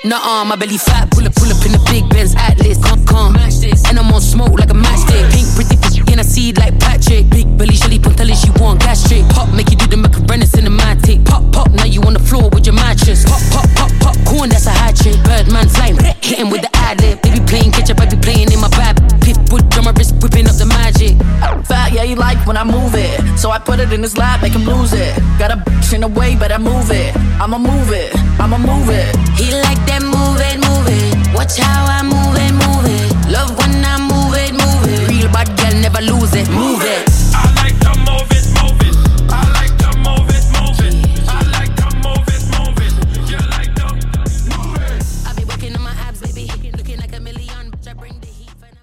Nuh-uh, my belly fat, pull up in the big Benz Atlas. Come, match this, and I'm on smoke like a matchstick. Pink, pretty fish in a seed like Patrick. Big belly, Shelly Pontelli, she want gastric. Pop, make you do the macarena cinematic. Pop, pop, now you on the floor with your mattress. Pop, pop, pop, popcorn, that's a hat trick. Birdman slime, hitting with the ad-lib. Baby playing ketchup, I be playing in my bag. Pitbull drummer wrist, whipping up the magic. Fat, yeah, he like when I move it. So I put it in his lap, make him lose it. Got a bitch in the way, but I move it. I'ma move it, I'ma move it. He like that move it, move it. Watch how I move it, move it. Love when I move it, move it. Real bad girl never lose it, move it.